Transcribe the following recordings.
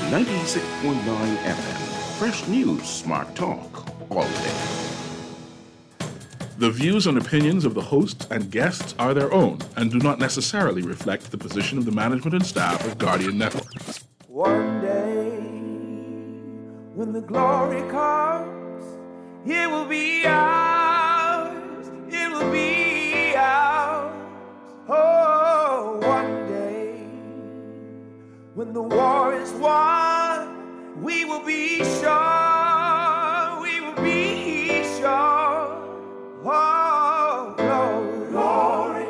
96.9 FM. Fresh news, smart talk, all day. The views and opinions of the hosts and guests are their own and do not necessarily reflect the position of the management and staff of Guardian Network. One day, when the glory comes, it will be ours. It will be ours. Oh, one day, when the war is won, we will be sure. We will be sure. Oh, glory,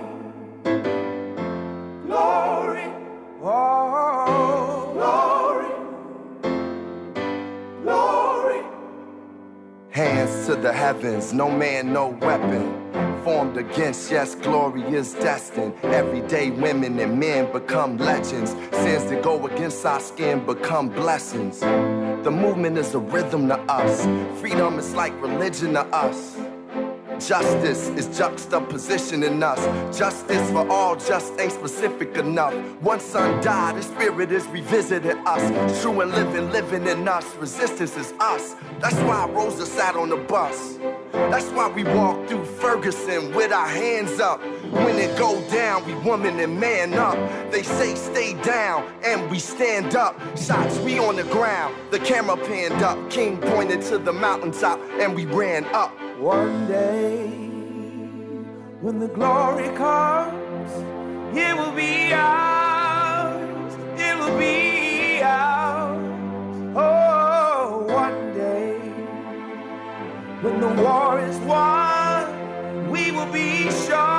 glory, oh, glory. Hands to the heavens, no man, no weapon. Formed against, yes, glory is destined. Everyday women and men become legends. Sins that go against our skin become blessings. The movement is a rhythm to us. Freedom is like religion to us. Justice is juxtaposition in us. Justice for all just ain't specific enough. One son died, his spirit is revisiting us. True and living in us. Resistance is us. That's why Rosa sat on the bus. That's why we walk through Ferguson with our hands up. When it go down, we woman and man up. They say stay down, and we stand up. Shots, we on the ground. The camera panned up. King pointed to the mountaintop, and we ran up. One day, when the glory comes, it will be ours. It will be ours. Oh, one day, when the war is won, we will be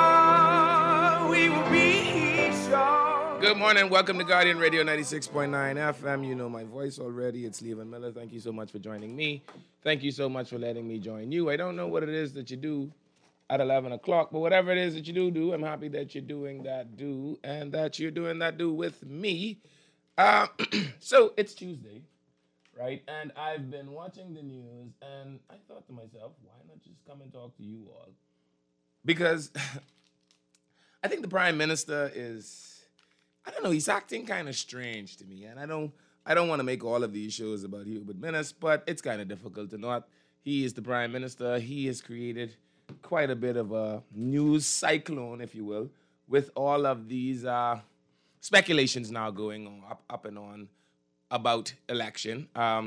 sure. We will be sure. Good morning. Welcome to Guardian Radio 96.9 FM. You know my voice already. It's Levan Miller. Thank you so much for joining me. Thank you so much for letting me join you. I don't know what it is that you do at 11 o'clock, but whatever it is that you do, I'm happy that you're doing that do and that you're doing that do with me. So it's Tuesday, right? And I've been watching the news, and I thought to myself, why not just come and talk to you all? Because I think the Prime Minister is, I don't know, he's acting kind of strange to me, and I don't want to make all of these shows about Hubert Minnis, but it's kind of difficult to not. He is the Prime Minister. He has created quite a bit of a news cyclone, if you will, with all of these speculations now going on, up and on about election.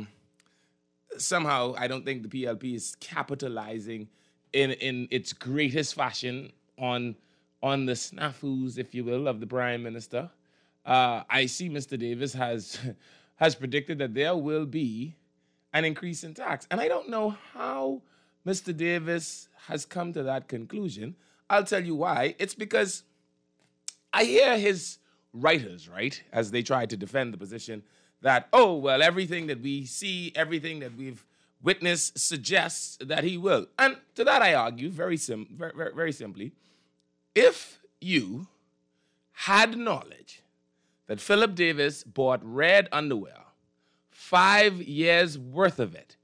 Somehow, I don't think the PLP is capitalizing in its greatest fashion on the snafus, if you will, of the Prime Minister. I see Mr. Davis has predicted that there will be an increase in tax. And I don't know how Mr. Davis has come to that conclusion. I'll tell you why. It's because I hear his writers, right, as they try to defend the position that, oh, well, everything that we see, everything that we've witnessed suggests that he will. And to that I argue very simply, if you had knowledge that Philip Davis bought red underwear, 5 years worth of it,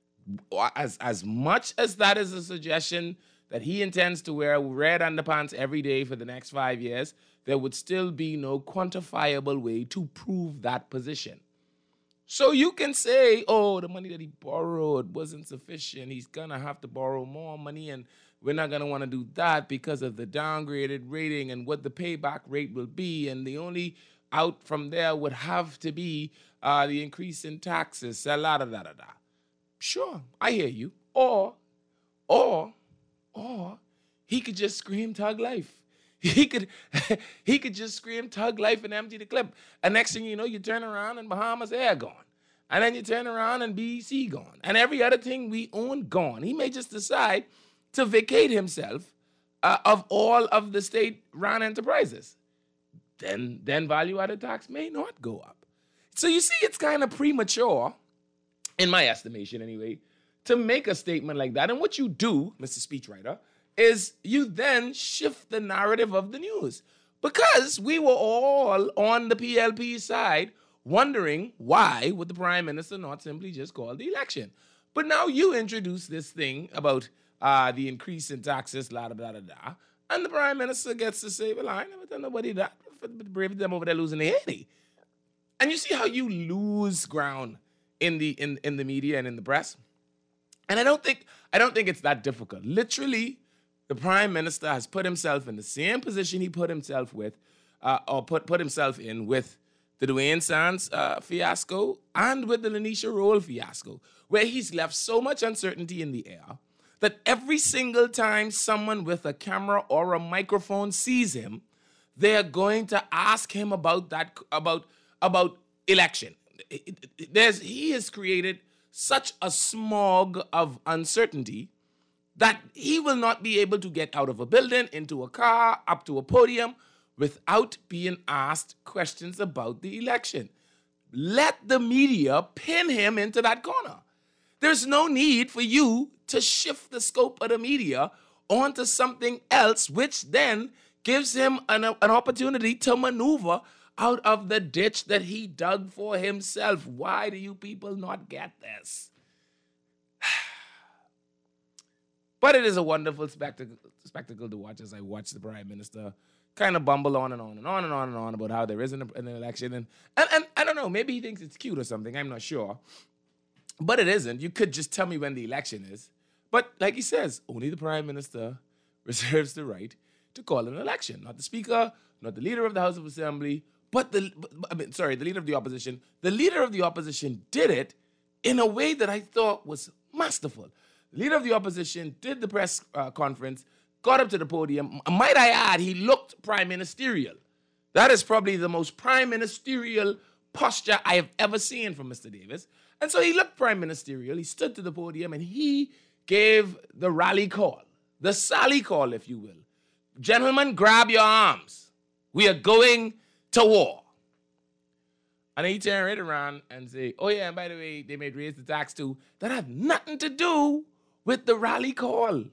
as much as that is a suggestion that he intends to wear red underpants every day for the next 5 years, there would still be no quantifiable way to prove that position. So you can say, oh, the money that he borrowed wasn't sufficient. He's going to have to borrow more money, and we're not going to want to do that because of the downgraded rating and what the payback rate will be. And the only out from there would have to be the increase in taxes, da-da-da-da-da. Sure, I hear you. Or he could just scream Tug Life. He could just scream Tug Life and empty the clip. And next thing you know, you turn around and Bahamas Air gone. And then you turn around and BEC gone. And every other thing we own gone. He may just decide to vacate himself of all of the state-run enterprises. Then value-added tax may not go up. So you see, it's kind of premature, in my estimation anyway, to make a statement like that. And what you do, Mr. Speechwriter, is you then shift the narrative of the news. Because we were all on the PLP side wondering why would the Prime Minister not simply just call the election. But now you introduce this thing about the increase in taxes, da-da-da-da-da, and the Prime Minister gets to say, well, I never tell nobody that, brave them over there losing the 80. And you see how you lose ground in the media and in the press. And I don't think it's that difficult. Literally, the Prime Minister has put himself in the same position he put himself with, or put himself in with the Dwayne Sands fiasco and with the Lanisha Roll fiasco, where he's left so much uncertainty in the air that every single time someone with a camera or a microphone sees him, they're going to ask him about election. He has created such a smog of uncertainty that he will not be able to get out of a building, into a car, up to a podium, without being asked questions about the election. Let the media pin him into that corner. There's no need for you to shift the scope of the media onto something else, which then gives him an opportunity to maneuver out of the ditch that he dug for himself. Why do you people not get this? But it is a wonderful spectacle to watch as I watch the Prime Minister kind of bumble on and on and on and on and on about how there isn't an election. And I don't know, maybe he thinks it's cute or something, I'm not sure. But it isn't. You could just tell me when the election is. But like he says, only the Prime Minister reserves the right to call an election. Not the Speaker, not the Leader of the House of Assembly, but the Leader of the Opposition. The Leader of the Opposition did it in a way that I thought was masterful. The Leader of the Opposition did the press conference, got up to the podium. Might I add, he looked prime ministerial. That is probably the most prime ministerial posture I have ever seen from Mr. Davis. And so he looked prime ministerial. He stood to the podium and he gave the rally call, the Sally call, if you will. Gentlemen, grab your arms. We are going to war. And then he turned right around and say, oh yeah, and by the way, they may raise the tax too. That had nothing to do with the rally call.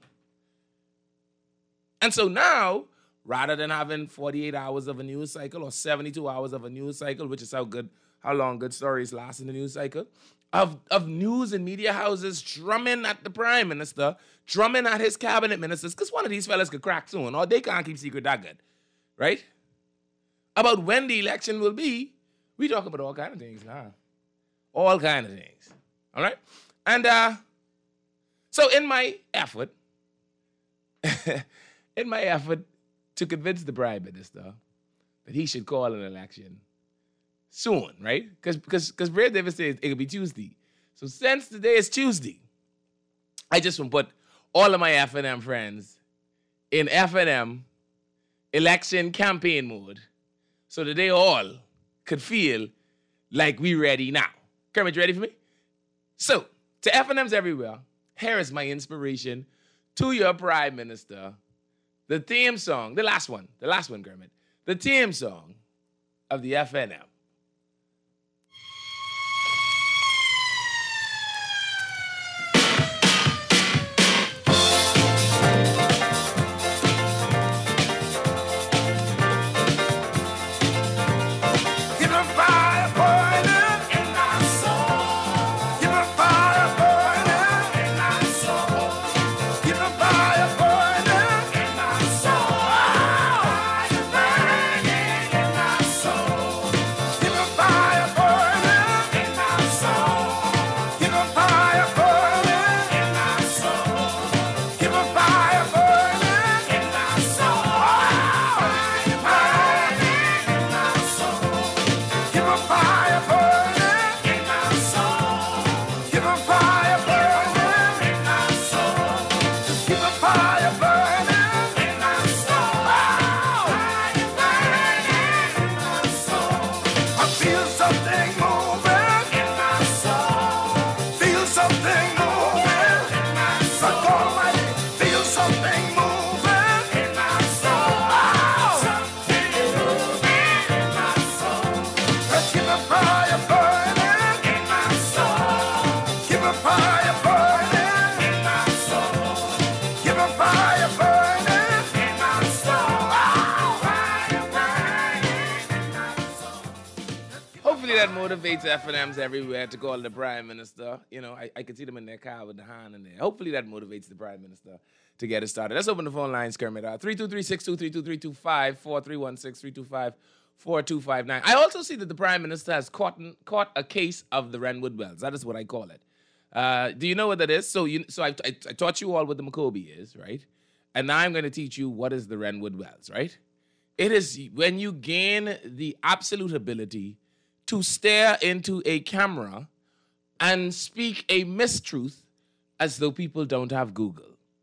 And so now, rather than having 48 hours of a news cycle or 72 hours of a news cycle, which is how long good stories last in the news cycle, of news and media houses drumming at the Prime Minister, drumming at his cabinet ministers, because one of these fellas could crack soon, or they can't keep secret that good, right? About when the election will be, we talk about all kind of things now. All kind of things, all right? And so in my effort, to convince the Prime Minister that he should call an election soon, right? Because Brad Davis says it could be Tuesday. So since today is Tuesday, I just want to put all of my F&M friends in F&M election campaign mode so that they all could feel like we ready now. Kermit, you ready for me? So, to F&Ms everywhere, here is my inspiration to your Prime Minister. The theme song, the last one, Kermit. The theme song of the F&M. That motivates F&Ms everywhere to call the Prime Minister. You know, I can see them in their car with the hand in there. Hopefully that motivates the Prime Minister to get it started. Let's open the phone lines, Kermit. 323-623-2325, 4259. I also see that the Prime Minister has caught a case of the Renwood Wells. That is what I call it. Do you know what that is? So I taught you all what the Maccoby is, right? And now I'm going to teach you what is the Renwood Wells, right? It is when you gain the absolute ability to stare into a camera and speak a mistruth as though people don't have Google.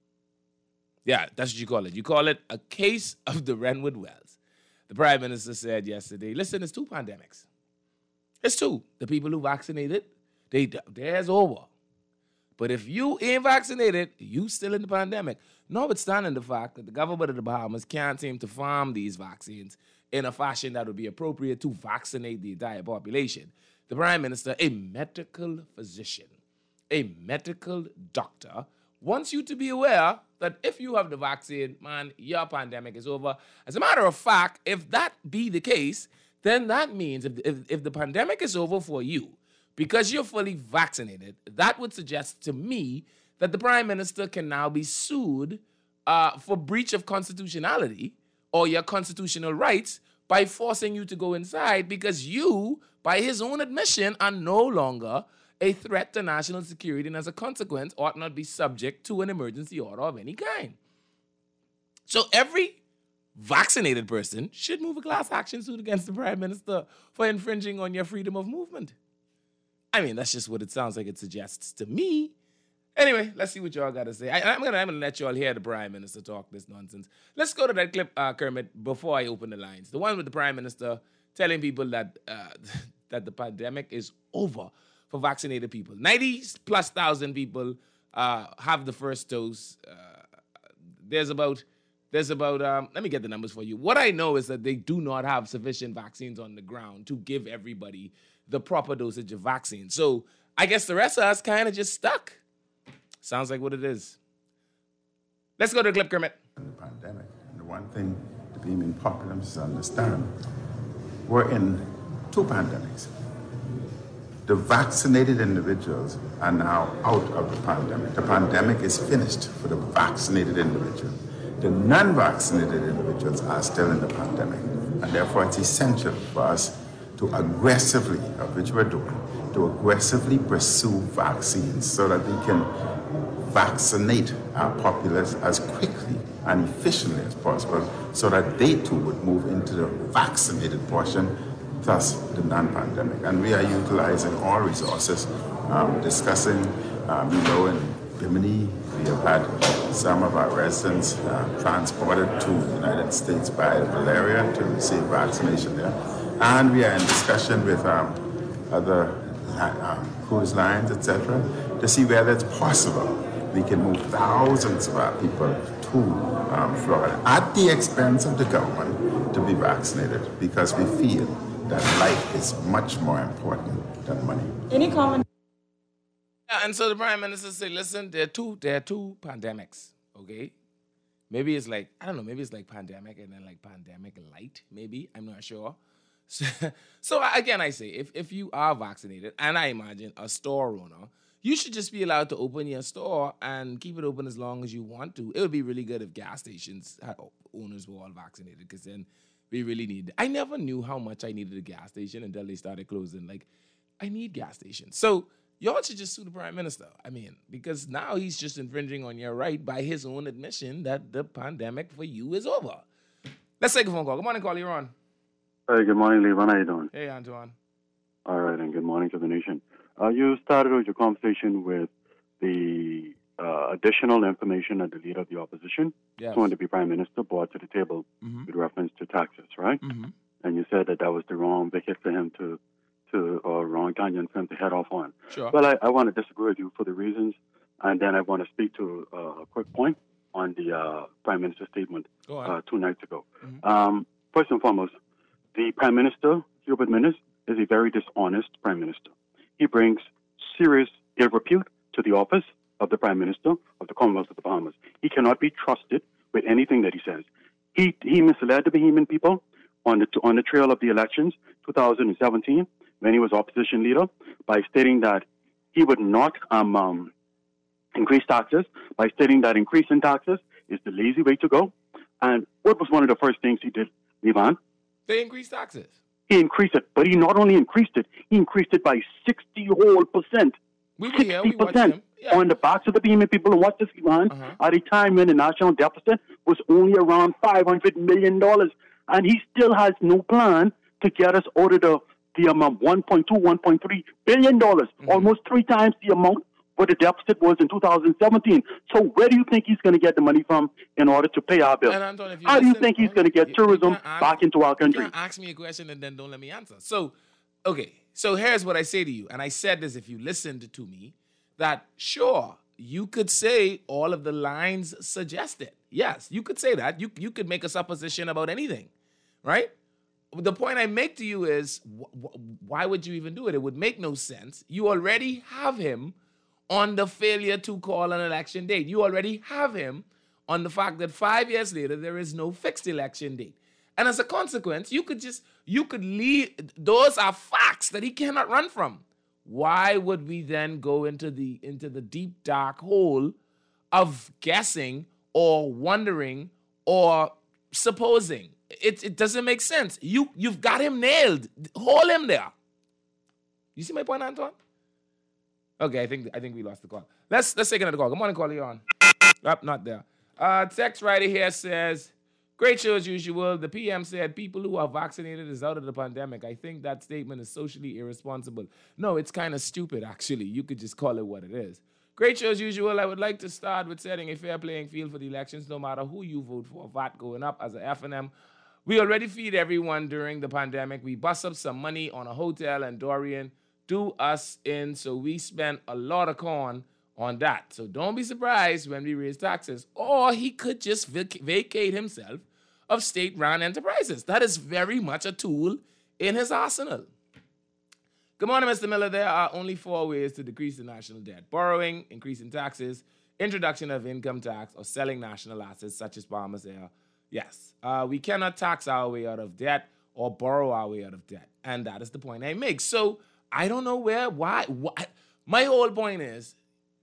Yeah, that's what you call it. You call it a case of the Renwood Wells. The Prime Minister said yesterday, listen, it's 2 pandemics. It's 2. The people who vaccinated, theirs over. But if you ain't vaccinated, you still in the pandemic. Notwithstanding the fact that the government of the Bahamas can't seem to farm these vaccines in a fashion that would be appropriate to vaccinate the entire population. The Prime Minister, a medical physician, a medical doctor, wants you to be aware that if you have the vaccine, man, your pandemic is over. As a matter of fact, if that be the case, then that means if the pandemic is over for you, because you're fully vaccinated, that would suggest to me that the Prime Minister can now be sued for breach of constitutionality or your constitutional rights by forcing you to go inside because you, by his own admission, are no longer a threat to national security and as a consequence ought not be subject to an emergency order of any kind. So every vaccinated person should move a class action suit against the Prime Minister for infringing on your freedom of movement. I mean, that's just what it sounds like it suggests to me. Anyway, let's see what y'all got to say. I'm gonna let y'all hear the Prime Minister talk this nonsense. Let's go to that clip, Kermit, before I open the lines. The one with the Prime Minister telling people that that the pandemic is over for vaccinated people. 90,000+ people have the first dose. There's about let me get the numbers for you. What I know is that they do not have sufficient vaccines on the ground to give everybody the proper dosage of vaccine. So I guess the rest of us kind of just stuck. Sounds like what it is. Let's go to the clip, Kermit. The pandemic, and the one thing the beaming populace understand, we're in 2 pandemics. The vaccinated individuals are now out of the pandemic. The pandemic is finished for the vaccinated individual. The non-vaccinated individuals are still in the pandemic. And therefore it's essential for us to aggressively, of which we're doing, to aggressively pursue vaccines so that we can vaccinate our populace as quickly and efficiently as possible so that they too would move into the vaccinated portion, thus the non-pandemic. And we are utilizing all resources, discussing, in Bimini, we have had some of our residents transported to the United States by malaria to receive vaccination there. And we are in discussion with other cruise lines, etc., to see whether it's possible we can move thousands of our people to Florida at the expense of the government to be vaccinated because we feel that life is much more important than money. Any comment? Yeah, and so the Prime Minister said, listen, there are two pandemics, okay? Maybe it's like, I don't know, maybe it's like pandemic and then like pandemic light, maybe, I'm not sure. So again, I say, if you are vaccinated, and I imagine a store owner, you should just be allowed to open your store and keep it open as long as you want to. It would be really good if gas stations owners were all vaccinated, because then we really need. I never knew how much I needed a gas station until they started closing. Like, I need gas stations. So y'all should just sue the Prime Minister. I mean, because now he's just infringing on your right by his own admission that the pandemic for you is over. Let's take a phone call. Good morning, caller. You're on. Hey, good morning, Levon. How you doing? Hey, Antoine. All right, and good morning to the nation. You started with your conversation with the additional information that the leader of the opposition, going to be Prime Minister, brought to the table with reference to taxes, right? And you said that was the wrong wicket for him or wrong tangent for him to head off on. Sure. Well, I want to disagree with you for the reasons, and then I want to speak to a quick point on the Prime Minister's statement 2 nights ago. First and foremost, the Prime Minister, Hubert Minnis, is a very dishonest Prime Minister. He brings serious ill repute to the office of the Prime Minister of the Commonwealth of the Bahamas. He cannot be trusted with anything that he says. He misled the Bahamian people on the trail of the elections, 2017, when he was opposition leader, by stating that he would not increase taxes, by stating that increasing taxes is the lazy way to go. And what was one of the first things he did, Levan? They increased taxes. He increased it, but he not only increased it, he increased it by 60%. We were here, we watched him. Yeah. On the backs of the Beeman people who watched this man at a time when the national deficit was only around $500 million. And he still has no plan to get us out of the amount, $1.2, $1.3 billion, almost 3 times the amount what the deficit was in 2017. So where do you think he's going to get the money from in order to pay our bills? Anton, how do you think he's going to get tourism back into our country? You can't ask me a question and then don't let me answer. So, okay, so here's what I say to you, and I said this if you listened to me, that sure, you could say all of the lines suggested. Yes, you could say that. You could make a supposition about anything, right? The point I make to you is, why would you even do it? It would make no sense. You already have him on the failure to call an election date. You already have him on the fact that 5 years later, there is no fixed election date. And as a consequence, you could leave, those are facts that he cannot run from. Why would we then go into the deep, dark hole of guessing or wondering or supposing? It doesn't make sense. You've got him nailed. Hold him there. You see my point, Antoine? Okay, I think we lost the call. Let's take another call. Good morning, caller. You're on. Not there. Text right here says, great show as usual. The PM said people who are vaccinated is out of the pandemic. I think that statement is socially irresponsible. No, it's kind of stupid, actually. You could just call it what it is. Great show as usual. I would like to start with setting a fair playing field for the elections, no matter who you vote for. VAT going up as a F&M. We already feed everyone during the pandemic. We bust up some money on a hotel and Dorian do us in, so we spent a lot of corn on that. So don't be surprised when we raise taxes. Or he could just vacate himself of state-run enterprises. That is very much a tool in his arsenal. Good morning, Mr. Miller. There are only 4 ways to decrease the national debt: borrowing, increasing taxes, introduction of income tax, or selling national assets such as Palmer's Air. Yes, we cannot tax our way out of debt or borrow our way out of debt. And that is the point I make. So I don't know why. My whole point is,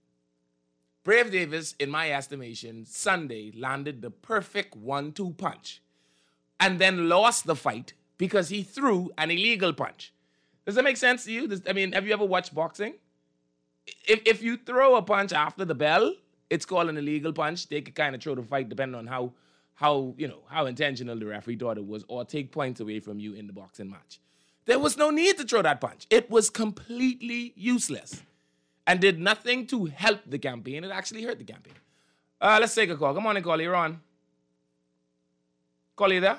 Brave Davis, in my estimation, Sunday landed the perfect 1-2 punch and then lost the fight because he threw an illegal punch. Does that make sense to you? Have you ever watched boxing? If you throw a punch after the bell, it's called an illegal punch. They could kind of throw the fight depending on how intentional the referee thought it was, or take points away from you in the boxing match. There was no need to throw that punch. It was completely useless and did nothing to help the campaign. It actually hurt the campaign. Let's take a call. Good morning, caller. You're on. Caller, you there?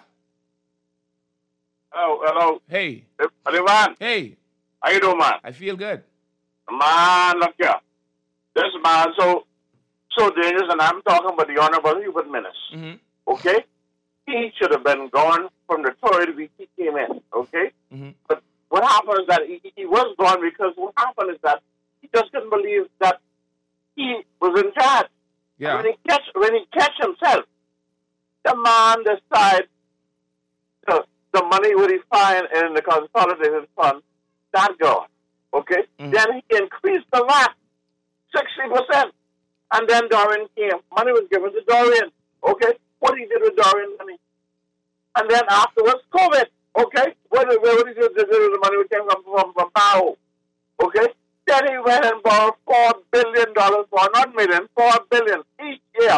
Hello. Hey. Man. Hey. How you doing, man? I feel good. Man, look here. This man so dangerous, and I'm talking about the Honorable Hubert Minnis. Mm-hmm. Okay? He should have been gone from the third week he came in. Okay? Mm-hmm. But what happened is that he was gone because what happened is that he just couldn't believe that he was in charge. Yeah. And when he catch himself, the man decided the money would he find in the consolidated fund, that gone. Okay? Mm-hmm. Then he increased the VAT 60%. And then Dorian came. Money was given to Dorian. Okay? What he did with Dorian money? And then afterwards, COVID. Okay? What he did with the money which came from Powell? Okay? Then he went and borrowed $4 billion for, not million, $4 billion each year.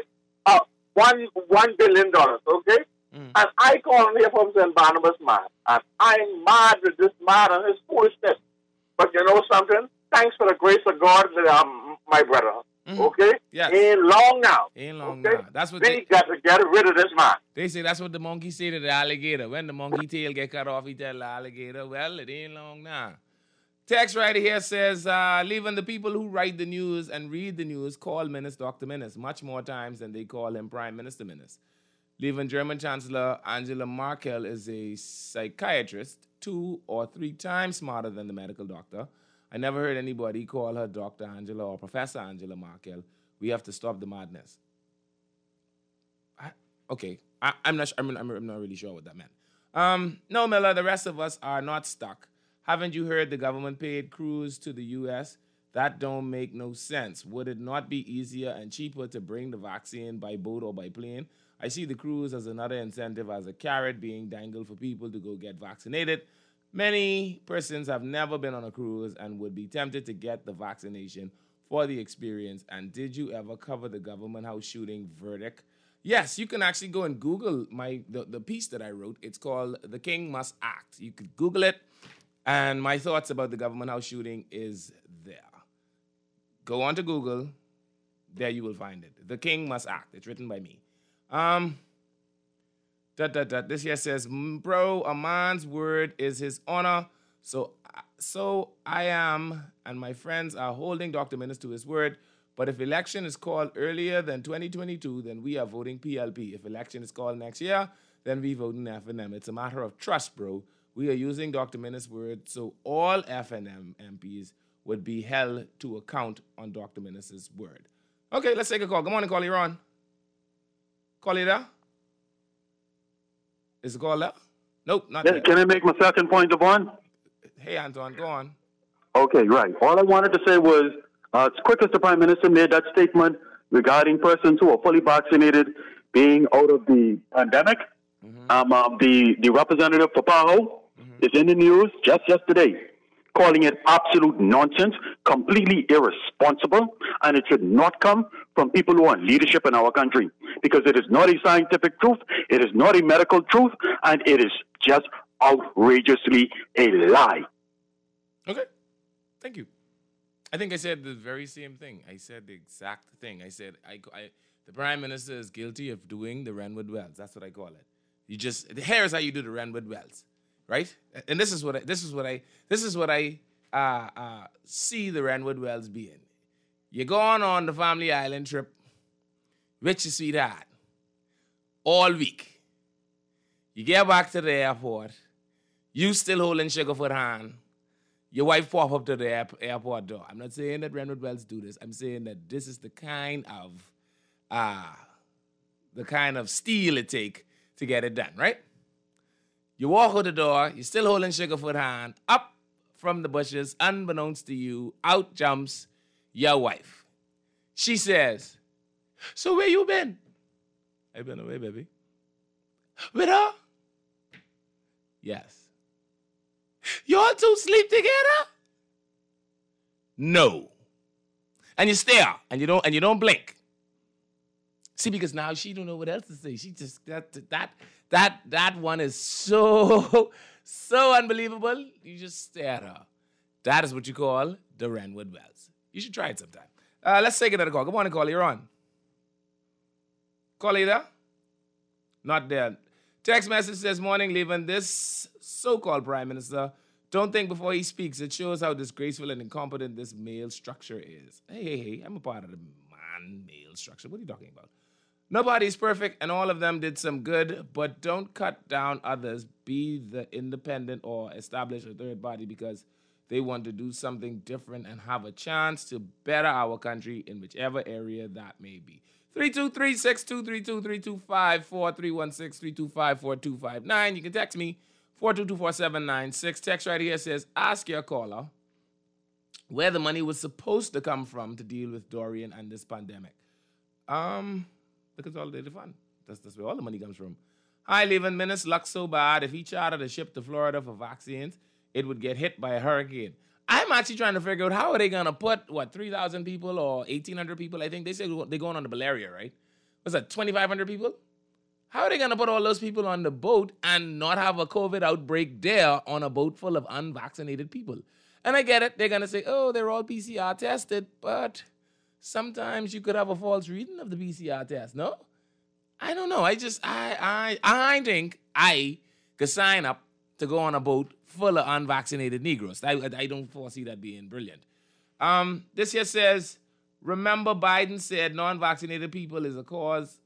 $1 billion. Okay? Mm. And I call him here from St. Barnabas mad. And I'm mad with this man and his foolishness. But you know something? Thanks for the grace of God, my brother. Mm-hmm. Okay? Yes. Ain't long now. Ain't long okay? now. That's what we got to get rid of this man. They say that's what the monkey say to the alligator. When the monkey tail get cut off, he tell the alligator, well, it ain't long now. Text right here says, leaving the people who write the news and read the news call Minnis Dr. Minnis much more times than they call him Prime Minister Minnis. Leaving German Chancellor Angela Merkel is a psychiatrist 2 or 3 times smarter than the medical doctor. I never heard anybody call her Dr. Angela or Professor Angela Merkel. We have to stop the madness. I'm not really sure what that meant. No, Miller, the rest of us are not stuck. Haven't you heard the government paid crews to the U.S.? That don't make no sense. Would it not be easier and cheaper to bring the vaccine by boat or by plane? I see the cruise as another incentive, as a carrot being dangled for people to go get vaccinated. Many persons have never been on a cruise and would be tempted to get the vaccination for the experience. And did you ever cover the Government House shooting verdict? Yes, you can actually go and Google the piece that I wrote. It's called The King Must Act. You could Google it, and my thoughts about the Government House shooting is there. Go on to Google. There you will find it. The King Must Act. It's written by me. This here says, bro, a man's word is his honor. So I am, and my friends are holding Dr. Minnis to his word. But if election is called earlier than 2022, then we are voting PLP. If election is called next year, then we voting FNM. It's a matter of trust, bro. We are using Dr. Minnis' word, so all FNM MPs would be held to account on Dr. Minnis' word. Okay, let's take a call. Good morning, call. You're on. Call you there? Is the call there? Nope, not Yeah, yet. can I make my second point, Devon? Hey, Anton, go on. Okay, right. All I wanted to say was, as quick as the Prime Minister made that statement regarding persons who are fully vaccinated being out of the pandemic, the representative for PAHO is in the news just yesterday, calling it absolute nonsense, completely irresponsible, and it should not come from people who are in leadership in our country, because it is not a scientific truth, it is not a medical truth, and it is just outrageously a lie. Okay, thank you. I think I said the very same thing. I said the exact thing. I said the Prime Minister is guilty of doing the Renwood Wells. That's what I call it. Here's how you do the Renwood Wells, right? And this is what I see the Renwood Wells being. You're going on the family island trip with your sweetheart all week. You get back to the airport. You still holding Sugarfoot hand. Your wife pop up to the airport door. I'm not saying that Renwood Wells do this. I'm saying that this is the kind of steel it take to get it done, right? You walk out the door, you're still holding Sugarfoot hand, up from the bushes, unbeknownst to you, out jumps your wife. She says, so where you been? I've been away, baby. With her? Yes. Y'all two sleep together? No. And you stare, and you don't blink. See, because now she don't know what else to say. She just that one is so unbelievable. You just stare at her. That is what you call the Renwood Wells. You should try it sometime. Let's take another call. Good morning, caller. You're on. Caller, you there? Not there. Text message says, morning, leaving this so-called Prime Minister. Don't think before he speaks. It shows how disgraceful and incompetent this male structure is. Hey, I'm a part of the man-male structure. What are you talking about? Nobody's perfect, and all of them did some good, but don't cut down others. Be the independent or establish a third body because they want to do something different and have a chance to better our country in whichever area that may be. 323-623-254-316-325-4259. You can text me, 422-4796. Text right here says, ask your caller where the money was supposed to come from to deal with Dorian and this pandemic. The Consolidated Fund. That's where all the money comes from. Hi, Leaving Minnis. Luck so bad. If he chartered a ship to Florida for vaccines, it would get hit by a hurricane. I'm actually trying to figure out how are they going to put, 3,000 people or 1,800 people? I think they said they're going on the Valeria, right? What's that, 2,500 people? How are they going to put all those people on the boat and not have a COVID outbreak there on a boat full of unvaccinated people? And I get it. They're going to say, oh, they're all PCR tested, but sometimes you could have a false reading of the PCR test, no? I don't know. I think I could sign up to go on a boat full of unvaccinated Negroes. I don't foresee that being brilliant. This here says, remember Biden said non-vaccinated people is the cause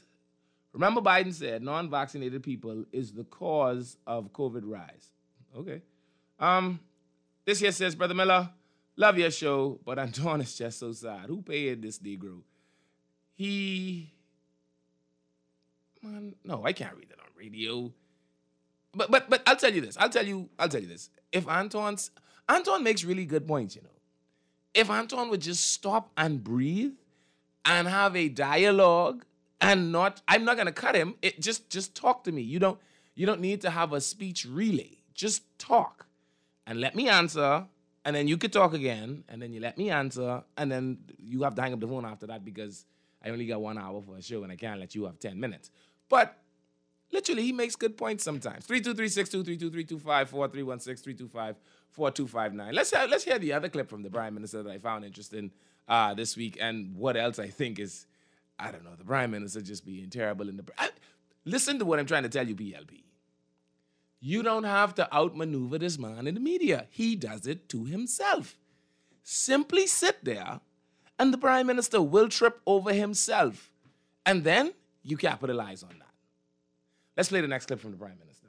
of COVID rise. Okay. This here says, Brother Miller, love your show, but Antoine is just so sad. Who paid this Negro? No, I can't read that on radio. But I'll tell you this. If Antoine makes really good points, you know. If Antoine would just stop and breathe and have a dialogue and I'm not gonna cut him. Just talk to me. You don't need to have a speech relay. Just talk and let me answer, and then you could talk again, and then you let me answer, and then you have to hang up the phone after that because I only got 1 hour for a show and I can't let you have 10 minutes. But literally, he makes good points sometimes. 323-623-2325-4316-325-4259. Let's hear the other clip from the Prime Minister that I found interesting this week, and what else I think is, I don't know, the Prime Minister just being terrible in the... Listen to what I'm trying to tell you, PLP. You don't have to outmaneuver this man in the media. He does it to himself. Simply sit there, and the Prime Minister will trip over himself. And then you capitalize on that. Let's play the next clip from the Prime Minister.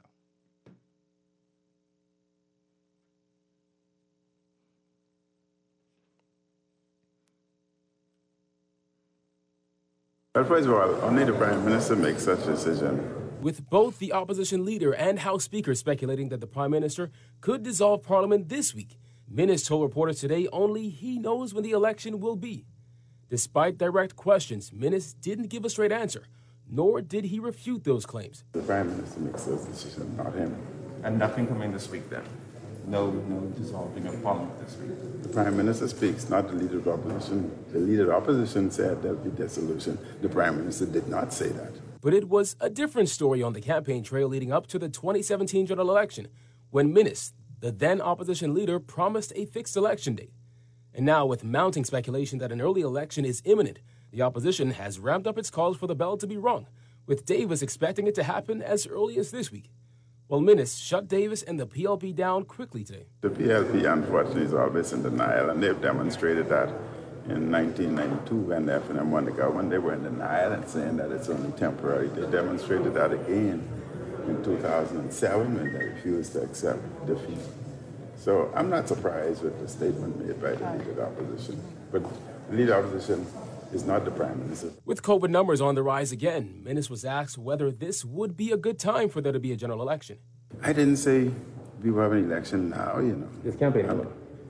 Well, first of all, only the Prime Minister makes such a decision. With both the opposition leader and House Speaker speculating that the Prime Minister could dissolve Parliament this week, Minnis told reporters today only he knows when the election will be. Despite direct questions, Minnis didn't give a straight answer, nor did he refute those claims. The Prime Minister makes those decisions, not him. And nothing coming this week then? No dissolving of Parliament this week? The Prime Minister speaks, not the Leader of the Opposition. The Leader of the Opposition said there'll be dissolution. The Prime Minister did not say that. But it was a different story on the campaign trail leading up to the 2017 general election, when Minnis, the then opposition leader, promised a fixed election date. And now, with mounting speculation that an early election is imminent, the opposition has ramped up its calls for the bell to be rung, with Davis expecting it to happen as early as this week. Well, Minnis shut Davis and the PLP down quickly today. The PLP, unfortunately, is always in denial, and they've demonstrated that in 1992 when the FNM won the government. They were in denial and saying that it's only temporary. They demonstrated that again in 2007 when they refused to accept defeat. So I'm not surprised with the statement made by the Leader of the Opposition. But the Leader of the Opposition is not the Prime Minister. With COVID numbers on the rise again, Minnis was asked whether this would be a good time for there to be a general election. I didn't say we will have an election now, you know. It's campaigning.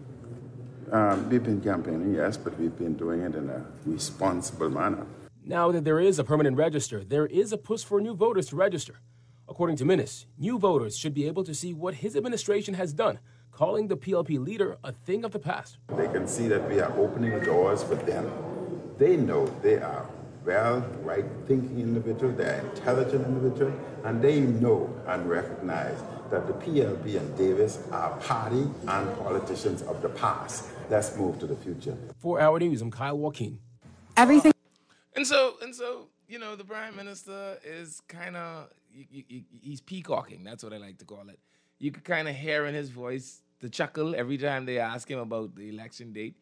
We've been campaigning, yes, but we've been doing it in a responsible manner. Now that there is a permanent register, there is a push for new voters to register. According to Minnis, new voters should be able to see what his administration has done, calling the PLP leader a thing of the past. They can see that we are opening doors for them. They know they are right-thinking individuals, they are intelligent individuals, and they know and recognize that the PLP and Davis are party and politicians of the past. Let's move to the future. For Our News, I'm Kyle Joaquin. Everything. And so, you know, the Prime Minister is kind of, he's peacocking. That's what I like to call it. You could kind of hear in his voice the chuckle every time they ask him about the election date.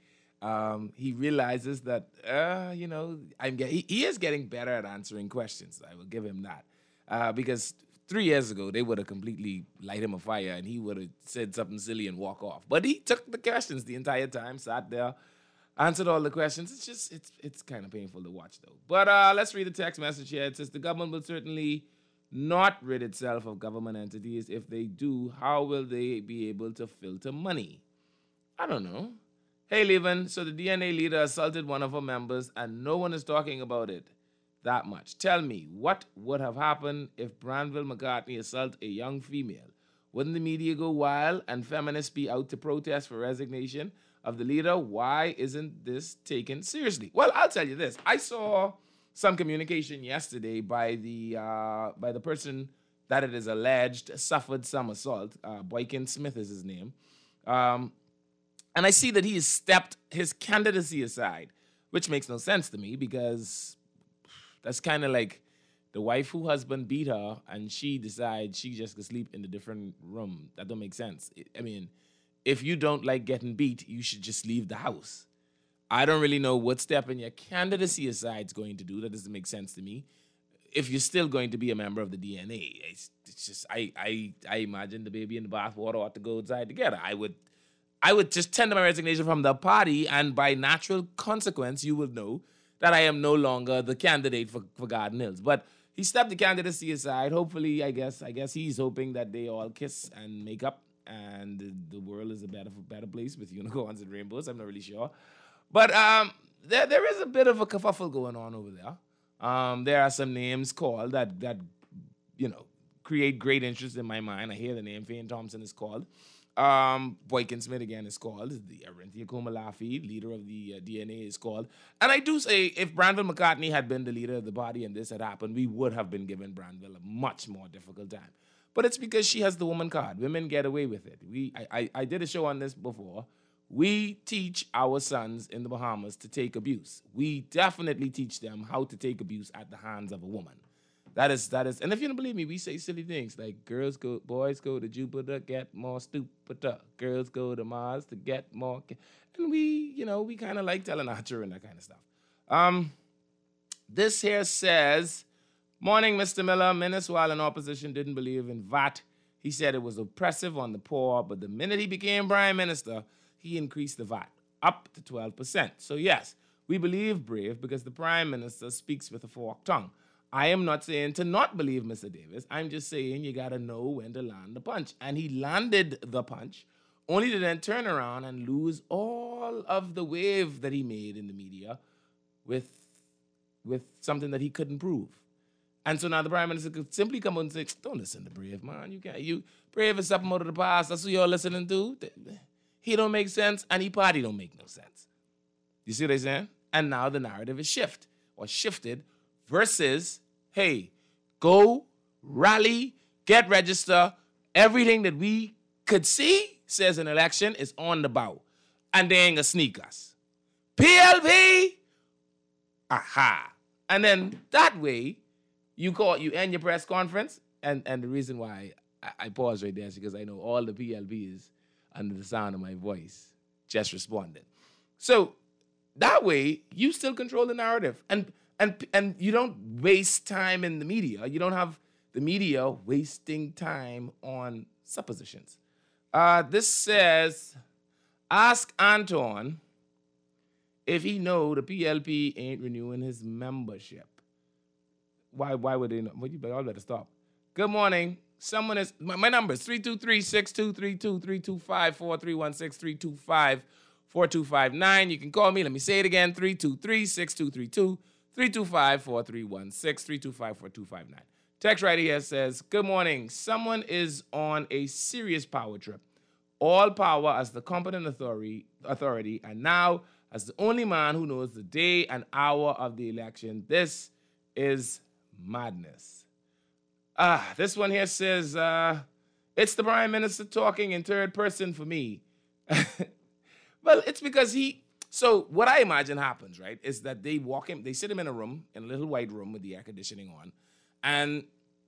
He realizes that, you know, he is getting better at answering questions. I will give him that. Because 3 years ago, they would have completely light him a fire and he would have said something silly and walk off. But he took the questions the entire time, sat there, answered all the questions. It's just, it's kind of painful to watch, though. But let's read the text message here. It says, the government will certainly not rid itself of government entities. If they do, how will they be able to filter money? I don't know. Hey, Levin, so the DNA leader assaulted one of her members and no one is talking about it that much. Tell me, what would have happened if Branville McCartney assaulted a young female? Wouldn't the media go wild and feminists be out to protest for resignation of the leader? Why isn't this taken seriously? Well, I'll tell you this. I saw some communication yesterday by the person that it is alleged suffered some assault. Boykin Smith is his name. And I see that he has stepped his candidacy aside, which makes no sense to me because that's kind of like the wife whose husband beat her and she decides she just could sleep in a different room. That don't make sense. I mean, if you don't like getting beat, you should just leave the house. I don't really know what stepping your candidacy aside is going to do. That doesn't make sense to me. If you're still going to be a member of the DNA, it's just, I imagine the baby and the bathwater ought to go inside together. I would just tender my resignation from the party, and by natural consequence, you will know that I am no longer the candidate for Garden Hills. But he stepped the candidacy aside. Hopefully, I guess he's hoping that they all kiss and make up, and the world is a better place with unicorns and rainbows. I'm not really sure. But there is a bit of a kerfuffle going on over there. There are some names called that create great interest in my mind. I hear the name. Fane Thompson is called. Boykin Smith again is called. The Arinthia Kumalafi, leader of the DNA, is called. And I do say, if Branville McCartney had been the leader of the body and this had happened, we would have been giving Branville a much more difficult time. But it's because she has the woman card. Women get away with it. I did a show on this before. We teach our sons in the Bahamas to take abuse. We definitely teach them how to take abuse at the hands of a woman. That is, and if you don't believe me, we say silly things like boys go to Jupiter, get more stupider. Girls go to Mars to get more, and we kind of like telling our children that kind of stuff. This here says, morning, Mr. Miller. Menace, while in opposition, didn't believe in VAT. He said it was oppressive on the poor, but the minute he became Prime Minister, he increased the VAT up to 12%. So yes, we believe Brave because the Prime Minister speaks with a forked tongue. I am not saying to not believe Mr. Davis. I'm just saying you got to know when to land the punch. And he landed the punch, only to then turn around and lose all of the wave that he made in the media with something that he couldn't prove. And so now the Prime Minister could simply come out and say, don't listen to Brave, man. Brave is something out of the past. That's what you're listening to. He don't make sense, and he party don't make no sense. You see what I'm saying? And now the narrative is shifted versus, hey, go, rally, get register. Everything that we could see says an election is on the bow. And they ain't gonna sneak us. PLP! Aha. And then that way, you end your press conference, and the reason why I pause right there is because I know all the PLPs under the sound of my voice just responded. So that way, you still control the narrative. And you don't waste time in the media. You don't have the media wasting time on suppositions. This says, ask Anton if he know the PLP ain't renewing his membership. Why would they not? Well, you better stop. Good morning. Someone is, my number is 323-6232, 325-4316, 325-4259. You can call me. Let me say it again, 323-6232, 325-4316, 325-4259. Text right here says, good morning. Someone is on a serious power trip. All power as the competent authority, and now as the only man who knows the day and hour of the election. This is madness. This one here says, it's the Prime Minister talking in third person for me. Well, it's because so what I imagine happens, right, is that they sit him in a room, in a little white room with the air conditioning on, and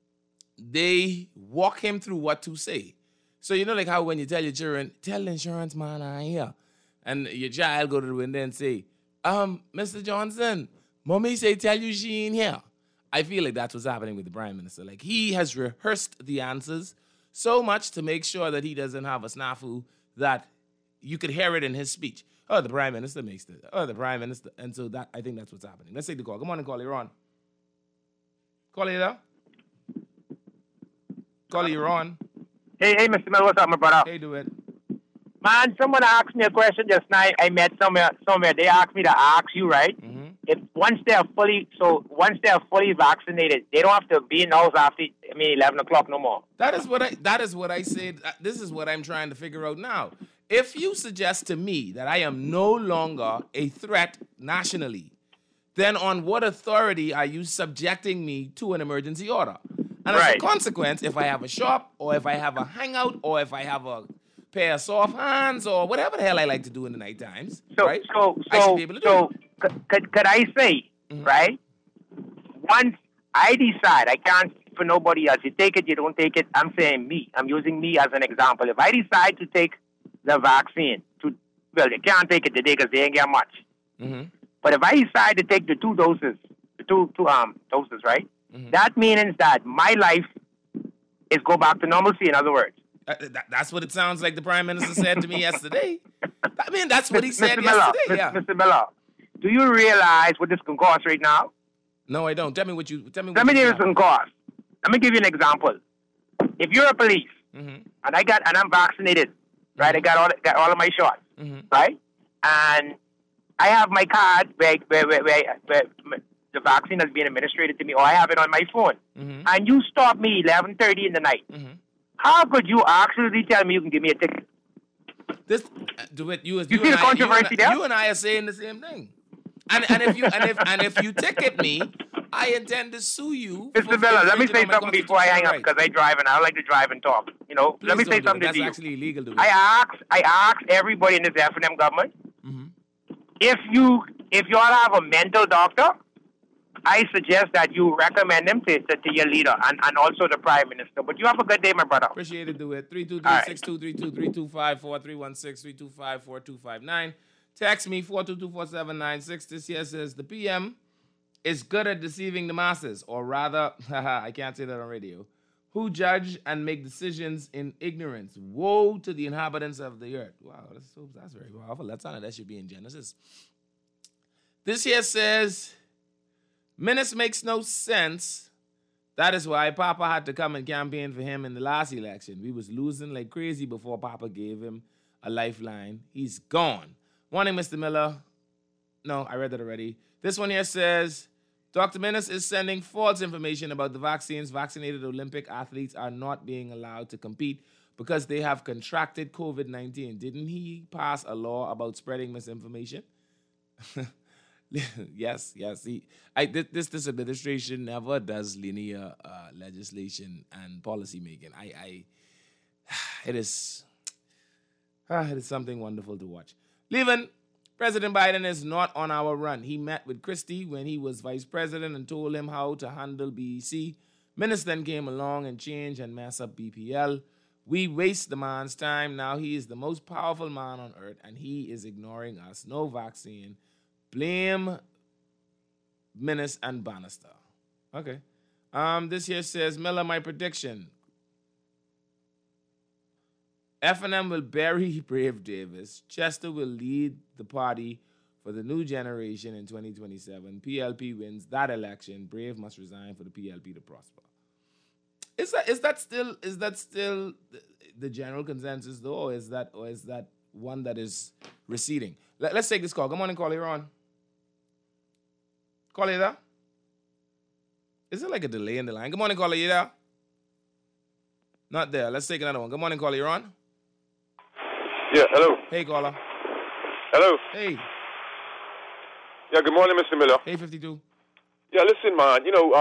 they walk him through what to say. So you know like how when you tell your children, tell the insurance man I'm here, and your child go to the window and say, Mr. Johnson, mommy say tell you she ain't here. I feel like that's what's happening with the Prime Minister. Like, he has rehearsed the answers so much to make sure that he doesn't have a snafu that you could hear it in his speech. Oh, the Prime Minister makes it. Oh, the Prime Minister. And so I think that's what's happening. Let's take the call. Good morning, Caller. You're on. Caller, you there? Caller, you're on. Hey, Mr. Miller, what's up, my brother? Hey, do it. Man, someone asked me a question just now. I met somewhere. They asked me to ask you, right? Mm-hmm. Once they're fully vaccinated, they don't have to be in the house after 11 o'clock no more. That is what I said. This is what I'm trying to figure out now. If you suggest to me that I am no longer a threat nationally, then on what authority are you subjecting me to an emergency order? And as a consequence, if I have a shop, or if I have a hangout, or if I have a pair of soft hands, or whatever the hell I like to do in the night times, I should be able to do it. Could I say, right? Once I decide, I can't speak for nobody else. You take it, you don't take it. I'm saying me. I'm using me as an example. If I decide to take the vaccine, they can't take it today because they ain't get much. Mm-hmm. But if I decide to take the two doses, right? Mm-hmm. That means that my life is go back to normalcy, in other words. That's what it sounds like the Prime Minister said to me yesterday. I mean, that's what he said yesterday. Mr. Miller, do you realize what this can cost right now? No, I don't. Tell me what you can cost. Let me give you an example. If you're a police, mm-hmm. and I'm vaccinated, right? Mm-hmm. I got all of my shots, mm-hmm. right? And I have my card where the vaccine has been administered to me, or I have it on my phone, and you stop me 11:30 in the night, how could you actually tell me you can give me a ticket? This do it. You see the controversy there? You and I are saying the same thing. And if you ticket me, I intend to sue you. Mr. Miller, let me say something before I hang up because I drive and I like to drive and talk. You know, Please let me say don't do it. something That's to you. actually illegal to do. I ask everybody in this F&M government, if you all have a mental doctor, I suggest that you recommend them to your leader and also the prime minister. But you have a good day, my brother. Appreciate it. Do it. 323-6232, 325-4316-325-4259. Text me 422-4796. This here says the PM is good at deceiving the masses, or rather, I can't say that on radio, who judge and make decisions in ignorance. Woe to the inhabitants of the earth. Wow, that's very powerful. That should be in Genesis. This here says, Menace makes no sense. That is why Papa had to come and campaign for him in the last election. We was losing like crazy before Papa gave him a lifeline. He's gone. Morning, Mr. Miller. No, I read that already. This one here says, Dr. Menace is sending false information about the vaccines. Vaccinated Olympic athletes are not being allowed to compete because they have contracted COVID-19. Didn't he pass a law about spreading misinformation? Yes. This administration never does linear legislation and policy making. It is something wonderful to watch. Leaving, President Biden is not on our run. He met with Christie when he was vice president and told him how to handle BEC. Menace then came along and changed and messed up BPL. We waste the man's time. Now he is the most powerful man on earth and he is ignoring us. No vaccine. Blame Menace and Bannister. Okay. This here says, Miller, my prediction. F&M will bury Brave Davis. Chester will lead the party for the new generation in 2027. PLP wins that election. Brave must resign for the PLP to prosper. Is that still the general consensus though, or is that one that is receding? Let's take this call. Good morning, caller. You're on. Caller, you there? Is there like a delay in the line? Good morning, caller. You there? Not there. Let's take another one. Good morning, caller. You're on. Yeah, hello. Hey, caller. Hello. Hey. Yeah, good morning, Mr. Miller. Hey, 52. Yeah, listen, man,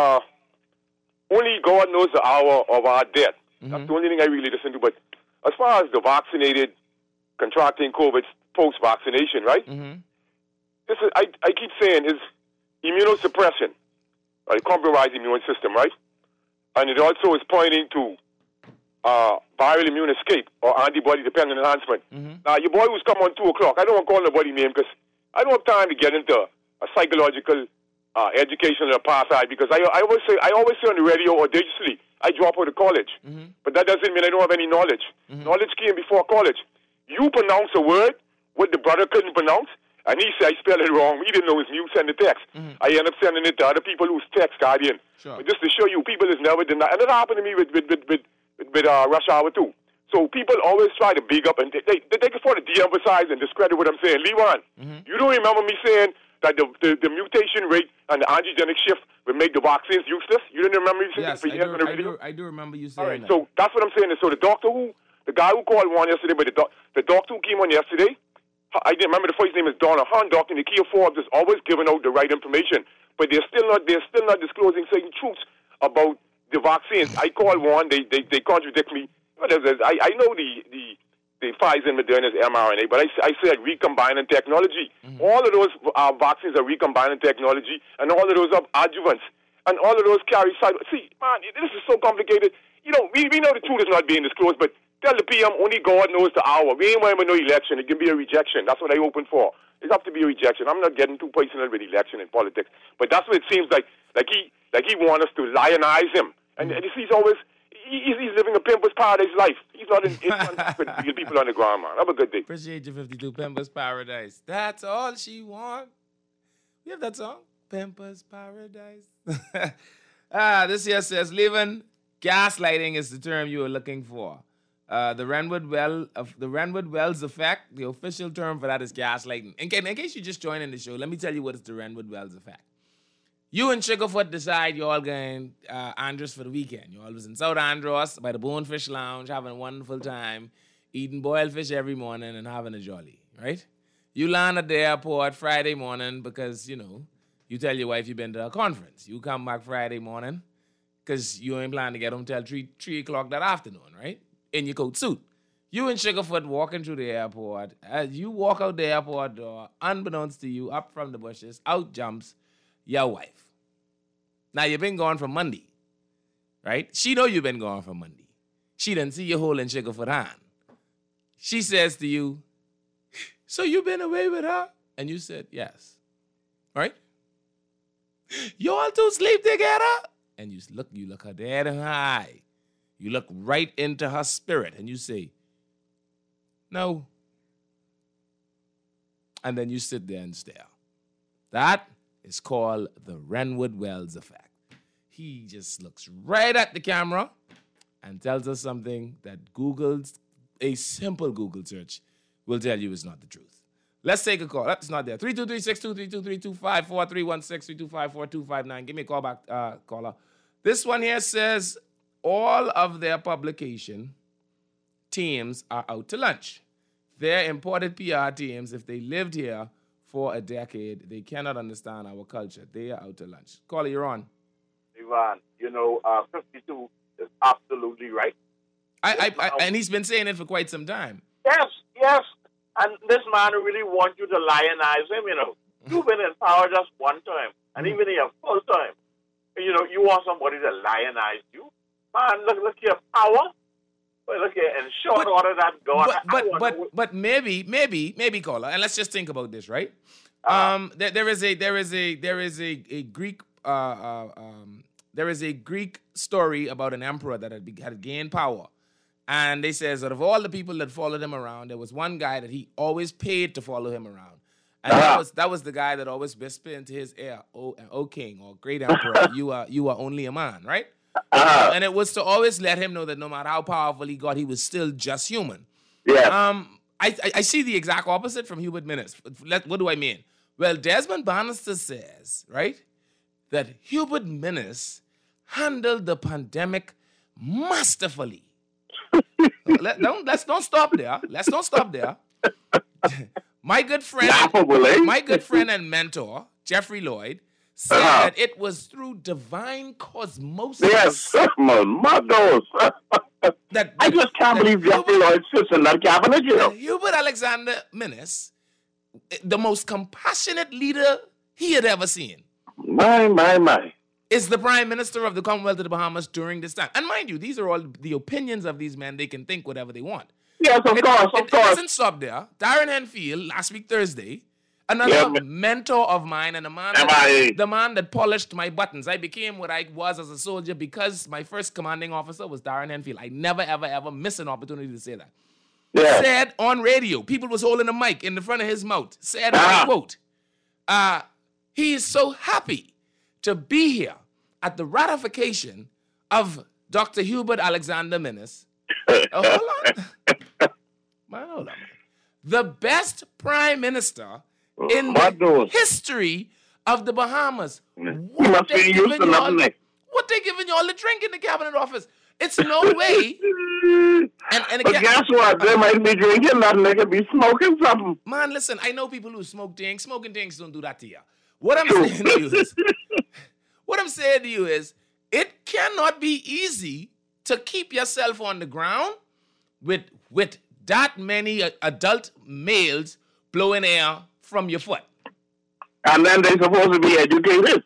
only God knows the hour of our death. That's the only thing I really listen to. But as far as the vaccinated contracting COVID post-vaccination, right? This is, I keep saying is immunosuppression, right? Compromised immune system, right? And it also is pointing to viral immune escape or antibody-dependent enhancement. Now, your boy who's come on 2 o'clock, I don't want to call nobody name because I don't have time to get into a psychological educational apartheid because I always say on the radio audaciously, I drop out of college. But that doesn't mean I don't have any knowledge. Knowledge came before college. You pronounce a word what the brother couldn't pronounce, and he said I spelled it wrong. He didn't know his mute send the text. I end up sending it to other people who's text guardian. Sure. But just to show you, people is never denied. And that happened to me with Rush Hour too. So people always try to big up and they can afford to de-emphasize and discredit what I'm saying. Leon, you don't remember me saying that the mutation rate and the antigenic shift would make the vaccines useless? You didn't remember me saying that for years on the radio? I do remember you saying all right, that. so that's what I'm saying. So the guy who called one yesterday, but the doctor who came on yesterday, I didn't remember the first name is Donna Hunt. Dr. Nikia Forbes is always giving out the right information, but they're still not disclosing certain truths about the vaccines. I called one, they contradict me. I know the Pfizer and Moderna's mRNA, but I said recombining technology. All of those vaccines are recombining technology, and all of those are adjuvants, and all of those carry side. See, man, this is so complicated. We know the truth is not being disclosed, but tell the PM only God knows the hour. We ain't worrying about no election. It can be a rejection. That's what I open for. It's up to be a rejection. I'm not getting too personal with election and politics, but that's what it seems like. Like he wants us to lionize him, and he's always. He's living a Pimpers Paradise life. He's not in contact with the people on the ground, man. Have a good day. Appreciate you, 52. Pimpers Paradise. That's all she wants. You have that song? Pimpers Paradise. This here says, Leaving, gaslighting is the term you were looking for. The Renwood Wells effect, the official term for that is gaslighting. In case you just joined in the show, let me tell you what is the Renwood Wells effect. You and Sugarfoot decide you all going Andros for the weekend. You all was in South Andros by the Bonefish Lounge, having a wonderful time, eating boiled fish every morning and having a jolly, right? You land at the airport Friday morning because, you know, you tell your wife you've been to a conference. You come back Friday morning because you ain't planning to get home till 3 o'clock that afternoon, right? In your coat suit. You and Sugarfoot walking through the airport. As you walk out the airport door, unbeknownst to you, up from the bushes, out jumps your wife. Now, you've been gone from Monday, right? She know you've been gone from Monday. She didn't see you holding Sugarfoot hand. She says to you, so you been away with her? And you said, yes. Right? You all two sleep together? And you look her dead in her eye. You look right into her spirit and you say, no. And then you sit there and stare. That is called the Renwood Wells effect. He just looks right at the camera and tells us something that a simple Google search will tell you is not the truth. Let's take a call. That's not there. 323-623-2325-4316-325-4259. Give me a call back, caller. This one here says all of their publication teams are out to lunch. They're imported PR teams. If they lived here for a decade, they cannot understand our culture. They are out to lunch. Caller, you're on. Ivan, 52 is absolutely right. And he's been saying it for quite some time. Yes. And this man really wants you to lionize him, You've been in power just one time, and even in your full time. You want somebody to lionize you? Man, look here, power. Well, look here, in short order, that's gone. But maybe, caller, and let's just think about this, right? There is a Greek story about an emperor that had gained power. And they says that of all the people that followed him around, there was one guy that he always paid to follow him around. And that was the guy that always whispered into his ear, "O king or great emperor, you are only a man," right? And it was to always let him know that no matter how powerful he got, he was still just human. Yeah. I see the exact opposite from Hubert Minnis. What do I mean? Well, Desmond Bannister says, right, that Hubert Minnis handled the pandemic masterfully. Let's don't stop there. Let's don't stop there. My good friend and mentor, Jeffrey Lloyd, said that it was through divine cosmosis. Yes, Mados. I just can't believe Jeffrey Lloyd sits in that cabinet, Hubert Alexander Minnis, the most compassionate leader he had ever seen. My. Is the Prime Minister of the Commonwealth of the Bahamas during this time. And mind you, these are all the opinions of these men. They can think whatever they want. Yes, of course. It doesn't stop there. Darren Henfield, last week Thursday, another mentor of mine and the man that polished my buttons. I became what I was as a soldier because my first commanding officer was Darren Henfield. I never, ever, ever miss an opportunity to say that. Yeah. Said on radio, people was holding a mic in the front of his mouth, said, I quote, he is so happy to be here at the ratification of Dr. Hubert Alexander Minnis. Hold on. The best prime minister in the history of the Bahamas. What they giving y'all the drink in the cabinet office? It's no way. And but guess what? They might be drinking nothing. They could be smoking something. Man, listen, I know people who smoke things. Smoking things don't do that to you. What I'm saying to you is, it cannot be easy to keep yourself on the ground with that many adult males blowing air from your foot. And then they're supposed to be educated.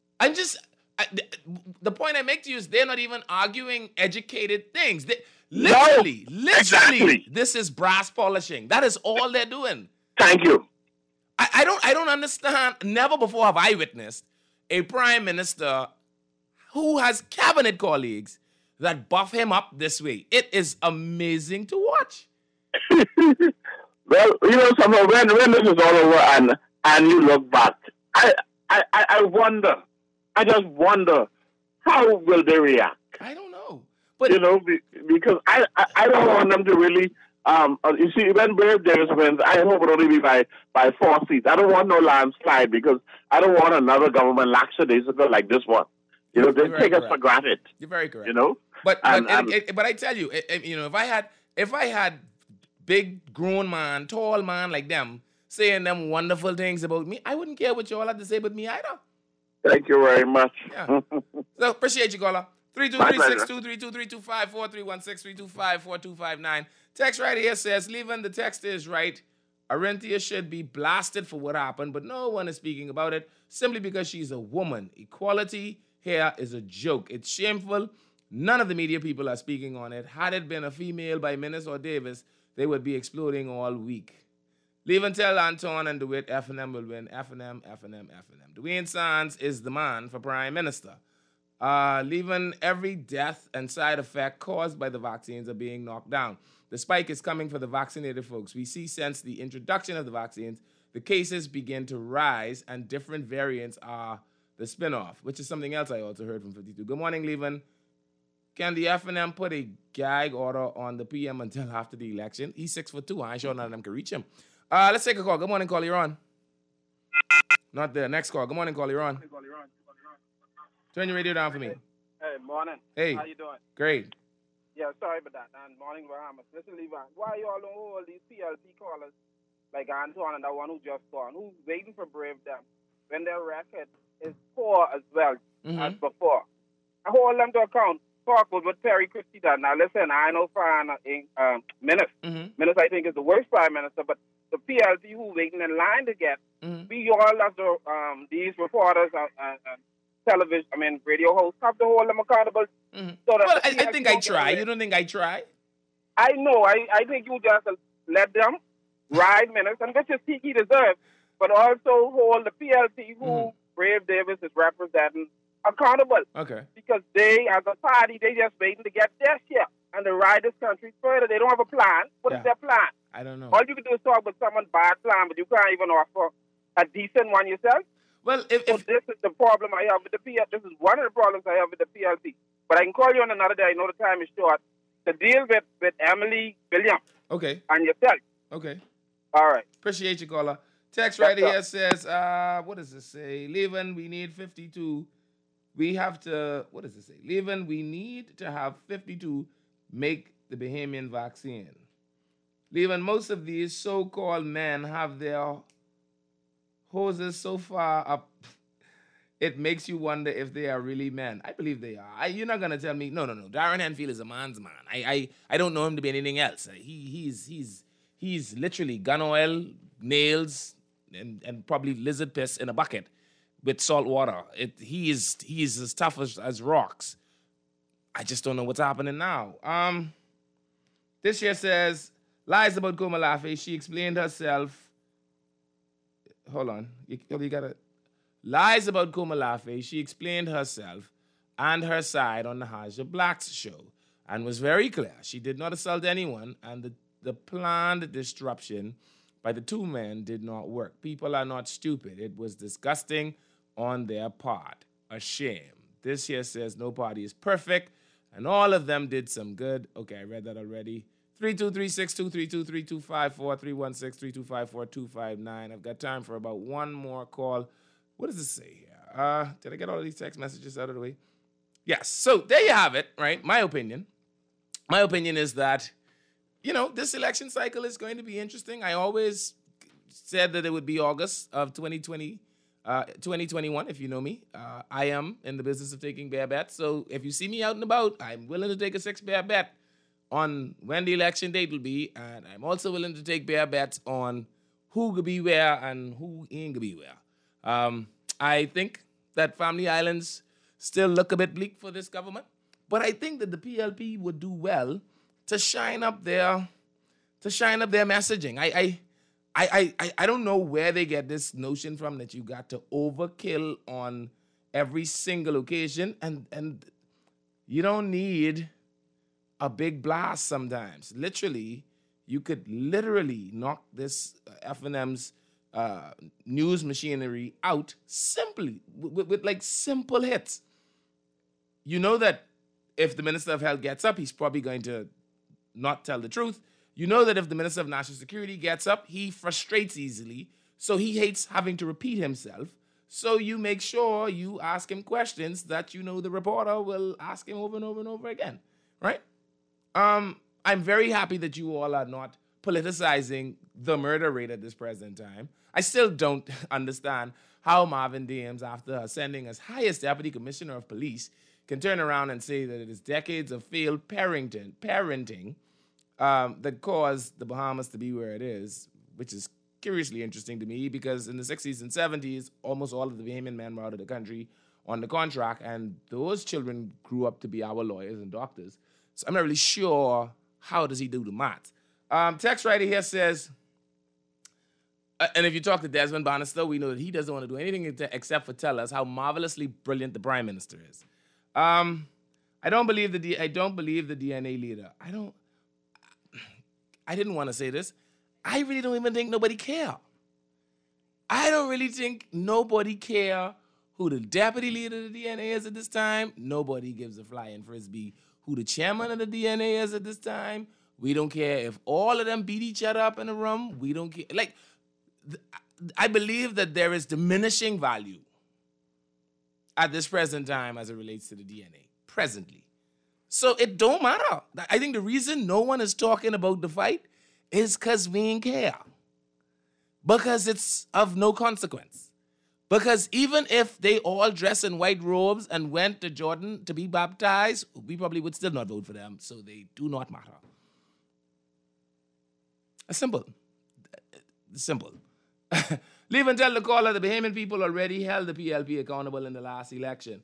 The point I make to you is they're not even arguing educated things. Literally, exactly. This is brass polishing. That is all they're doing. Thank you. I don't understand. Never before have I witnessed a prime minister who has cabinet colleagues that buff him up this way. It is amazing to watch. Well, somehow when this is all over and you look back, I wonder. I just wonder, how will they react? I don't know. But because I don't want them to really You see, when Brave Davis wins, I hope it only be by 4 seats. I don't want no landslide because I don't want another government lackadaisical like this one. You know, they take us for granted. You're very correct. You know, but I tell you, you know, if I had big grown man, tall man like them saying them wonderful things about me, I wouldn't care what you all have to say about me either. Thank you very much. Yeah. So appreciate you, caller. 323-623-254-316-325-4259. Text right here says, Leaving, the text is right. Arinthia should be blasted for what happened, but no one is speaking about it simply because she's a woman. Equality here is a joke. It's shameful. None of the media people are speaking on it. Had it been a female by Minnis or Davis, they would be exploding all week. Leave and tell Anton and DeWitt FNM will win. FNM. Dwayne Sands is the man for Prime Minister. Leaving, every death and side effect caused by the vaccines are being knocked down. The spike is coming for the vaccinated folks. We see since the introduction of the vaccines, the cases begin to rise and different variants are the spinoff, which is something else I also heard from 52. Good morning, Leaving. Can the FNM put a gag order on the PM until after the election? He's 6'2". I ain't sure none of them can reach him. Let's take a call. Good morning, call. You're on. Not there. Next call. Good morning, call. You're on. Turn your radio down for me. Hey, morning. Hey. How you doing? Great. Yeah, sorry about that. And morning, Bahamas. Listen, Levan, why you all don't hold these PLP callers like Antoine and that one who just gone, who's waiting for Brave them, when their record is poor as well as before? I hold them to account. Talk with what Perry Christie done. Now, listen, I know Fran Minnis. Minnis, I think, is the worst prime minister, but the PLP who waiting in line to get, we all have to, these reporters and television, radio hosts have to hold them accountable. So that I think I try. You don't think I try? I know. I think you just let them ride Minnis, and which is he deserves, but also hold the PLP who Brave Davis is representing accountable. Okay. Because they, as a party, they just waiting to get their share and to ride this country further. They don't have a plan. What is their plan? I don't know. All you can do is talk about someone's bad plan, but you can't even offer a decent one yourself. Well, this is the problem I have with the PLP. This is one of the problems I have with the PLP. But I can call you on another day. I know the time is short. To deal with Emily Williams. Okay. And yourself. Okay. All right. Appreciate you, caller. Text right here says, what does it say? Leaving, we need 52. We have to, what does it say? Leaving, we need to have 52 make the Bahamian vaccine. Leaving, most of these so-called men have their hoses so far up, it makes you wonder if they are really men. I believe they are. You're not going to tell me, no. Darren Enfield is a man's man. I don't know him to be anything else. He's literally gun oil, nails, and probably lizard piss in a bucket with salt water. He is as tough as rocks. I just don't know what's happening now. This here says, lies about Komalafe. She explained herself. Hold on. You got it. Lies about Komalafe. She explained herself and her side on the Haja Blacks show and was very clear. She did not assault anyone, and the planned disruption by the two men did not work. People are not stupid. It was disgusting on their part. A shame. This here says no party is perfect, and all of them did some good. Okay, I read that already. 323-623-234-316-325-4259. I've got time for about one more call. What does it say here? Did I get all of these text messages out of the way? Yes. So there you have it, right? My opinion. My opinion is that, this election cycle is going to be interesting. I always said that it would be August of 2021, if you know me. I am in the business of taking bear bets. So if you see me out and about, I'm willing to take a 6-bear bet on when the election date will be. And I'm also willing to take bear bets on who could be where and who ain't gonna be where. I think that Family Islands still look a bit bleak for this government. But I think that the PLP would do well to shine up their messaging. I don't know where they get this notion from that you got to overkill on every single occasion, and you don't need a big blast sometimes. Literally, you could knock this FNM's news machinery out simply with like simple hits. You know that if the Minister of Health gets up, he's probably going to not tell the truth. You know that if the Minister of National Security gets up, he frustrates easily, so he hates having to repeat himself. So you make sure you ask him questions that you know the reporter will ask him over and over and over again, right? I'm very happy that you all are not politicizing the murder rate at this present time. I still don't understand how Marvin Dames, after ascending as highest Deputy Commissioner of Police, can turn around and say that it is decades of failed parenting that caused the Bahamas to be where it is, which is curiously interesting to me because in the 60s and 70s, almost all of the Bahamian men were out of the country on the contract, and those children grew up to be our lawyers and doctors. So I'm not really sure how does he do the math. Text writer here says, and if you talk to Desmond Bannister, we know that he doesn't want to do anything except for tell us how marvelously brilliant the Prime Minister is. I don't believe the DNA leader. I didn't want to say this. I really don't even think nobody care. I don't really think nobody care who the deputy leader of the DNA is at this time. Nobody gives a flying frisbee who the chairman of the DNA is at this time. We don't care if all of them beat each other up in a room. We don't care. Like, I believe that there is diminishing value at this present time as it relates to the DNA, presently. So it don't matter. I think the reason no one is talking about the fight is because we ain't care. Because it's of no consequence. Because even if they all dress in white robes and went to Jordan to be baptized, we probably would still not vote for them, so they do not matter. Simple. Simple. Leave and tell the caller the Bahamian people already held the PLP accountable in the last election.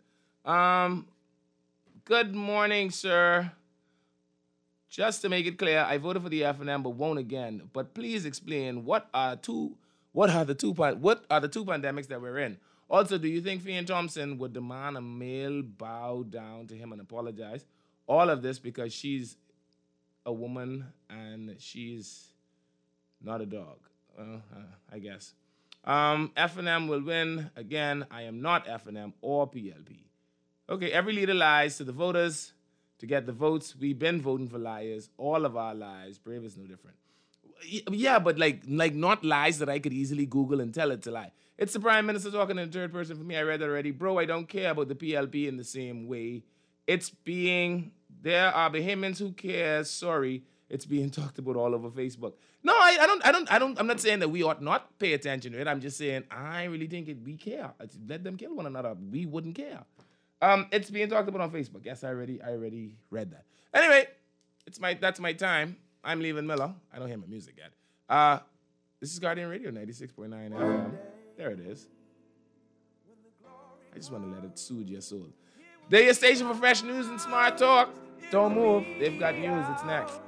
Good morning, sir. Just to make it clear, I voted for the FNM but won't again. But please explain what are the two pandemics that we're in? Also, do you think Fian Thompson would demand a male bow down to him and apologize? All of this because she's a woman and she's not a dog. I guess. FNM will win. Again, I am not FNM or PLP. Okay, every leader lies to the voters to get the votes. We've been voting for liars all of our lives. Brave is no different. Yeah, but like not lies that I could easily Google and tell it's a lie. It's the Prime Minister talking in third person for me. I read it already. Bro, I don't care about the PLP in the same way. There are Bahamians who care. Sorry, it's being talked about all over Facebook. No, I'm not saying that we ought not pay attention to it. I'm just saying I really think we care. Let them kill one another. We wouldn't care. It's being talked about on Facebook. Yes, I already read that. Anyway, that's my time. I'm Leavin Miller. I don't hear my music yet. This is Guardian Radio 96.9 FM. There it is. I just want to let it soothe your soul. They're your station for fresh news and smart talk. Don't move. They've got news. It's next.